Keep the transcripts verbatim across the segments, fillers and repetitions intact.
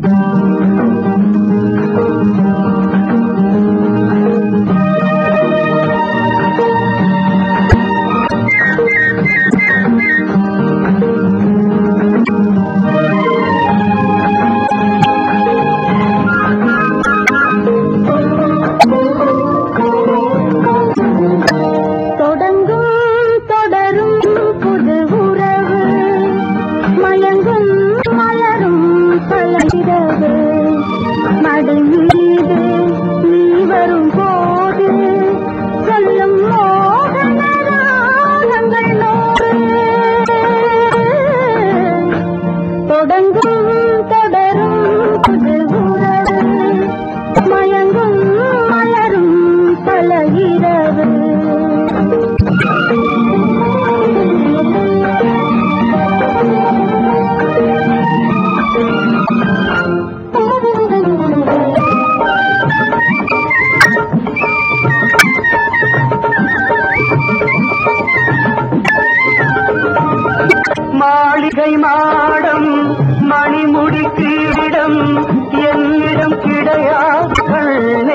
மாளிகை மாடம் மணிமுடி கீழிடம் என்னிடம் கிடையாதே.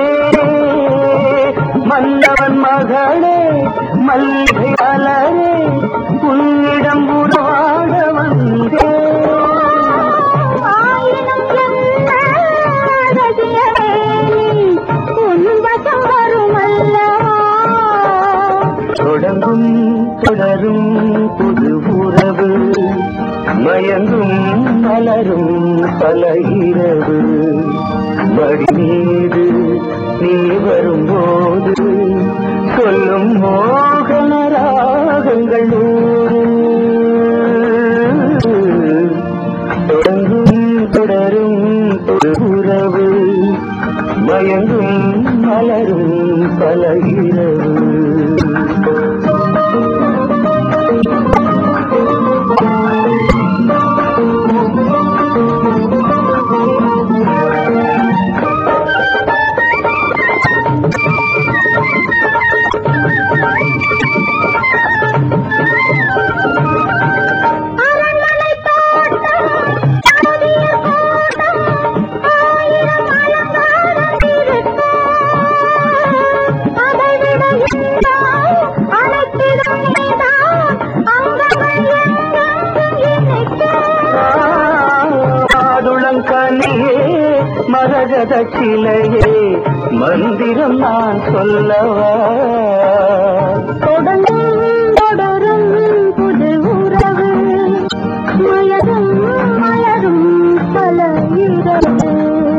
மன்னவன் மகளே மல்லிகை அலரே உன்னிடம் உருவாட வந்தே. தொடங்கும் தொடரும் புது உறவு மயங்கும் மலரும் பல இரவு. மடி மீது நீ வரும்போது சொல்லும் மோகன ராகங்கள் நூறு. தொடங்கும் தொடரும் புது உறவு மயங்கும் மலரும் பல இரவு. மரகத சிலையே மந்திரம் நான் சொல்லவா. தொடங்கும் தொடரும் புது உறவு மலரும் மலரும் பல இரவு.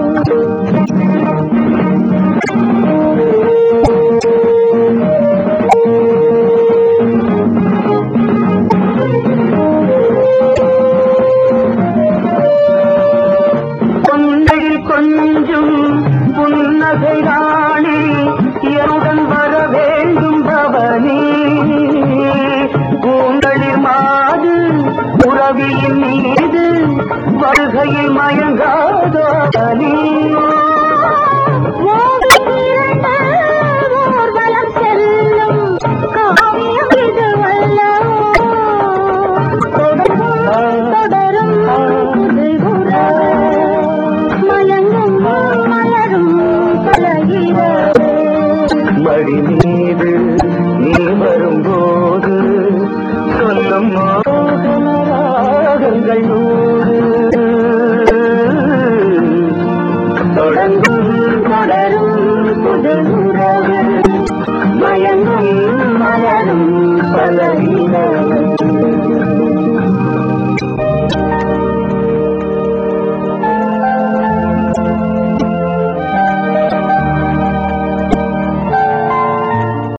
கொஞ்சம் புன்னகை ராணி என்னுடன் வர வேண்டும் பவனி. பூங்களில் மாது உறவியின் மீது வருகையில் மயங்காதோ நீ. ஊர்வலம் செல்லும் காவியம் இது வல்லவோ. தொடரும் புது உறவு மயங்கும் மலரும் பல இரவு. மடி மீது நீ வரும்போது சொல்லும் மோகன ராகங்கள் நூறு. தொடங்கும் தொடரும் புது உறவு மயங்கும் மலரும் பல